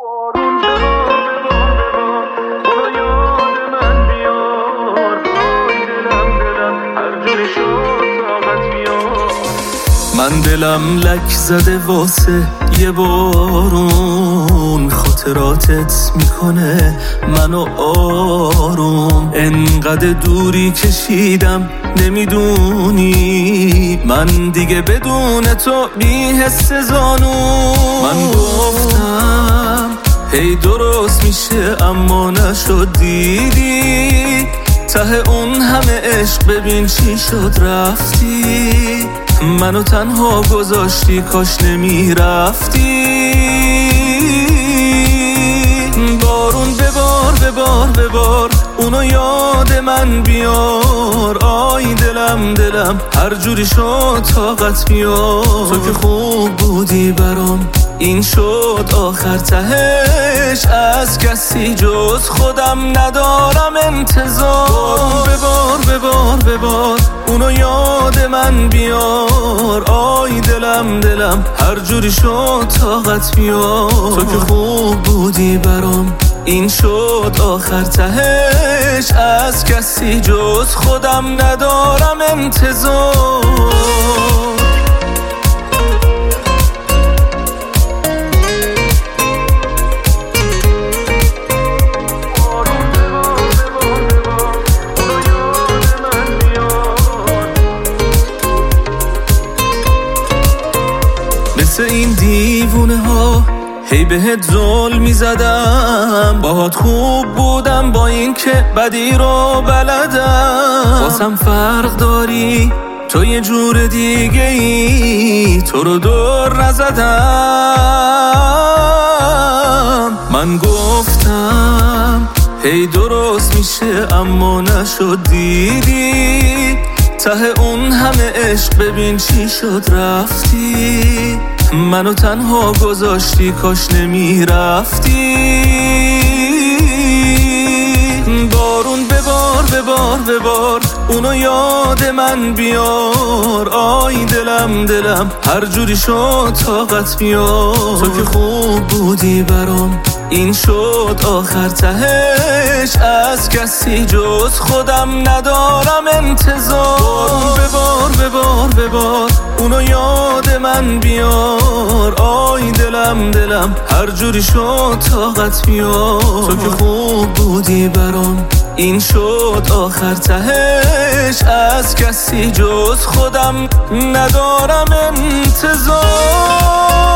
من دلم لک زده واسه یه بارون، خاطراتت میکنه منو آروم. انقدر دوری کشیدم نمیدونی، من دیگه بدون تو بی حس زانون. من گفتم هی درست میشه اما نشد، دیدی ته اون همه عشق ببین چی شد، رفتی منو تنها گذاشتی، کاش نمیرفتی. بارون ببار ببار ببار، اونو یاد من بیار. آی دلم دلم هر جوری شد طاقت بیار. تو که خوب بودی برام، این شد آخر تهش. از کسی جز خودم ندارم انتظار. ببار ببار ببار، اونو یاد من بیار. آی دلم دلم هر جوری شد طاقت بیار. تو که خوب بودی برام، این شد آخر تهش. از کسی جز خودم ندارم انتظار. مثل این دیوونه ها هی بهت ظلم میزدم، باهات خوب بودم با این که بدی رو بلدم. واسم فرق داری تو یه جور دیگه ای، تو رو دور نزدم. من گفتم هی درست میشه اما نشد، دیدی ته اون همه عشق ببین چی شد، رفتی منو تنها گذاشتی، کاش نمیرفتی. بارون ببار ببار ببار، اونو یاد من بیار. آی دلم دلم هر جوری شد طاقت بیار. تو که خوب بودی برام، این شد آخر تهش. از کسی جز خودم ندارم انتظار. ببار ببار ببار، اونو یاد من بیار. آی دلم دلم هر جوری شد طاقت بیار. تو که خوب بودی برام، این شد آخر تهش. از کسی جز خودم ندارم انتظار.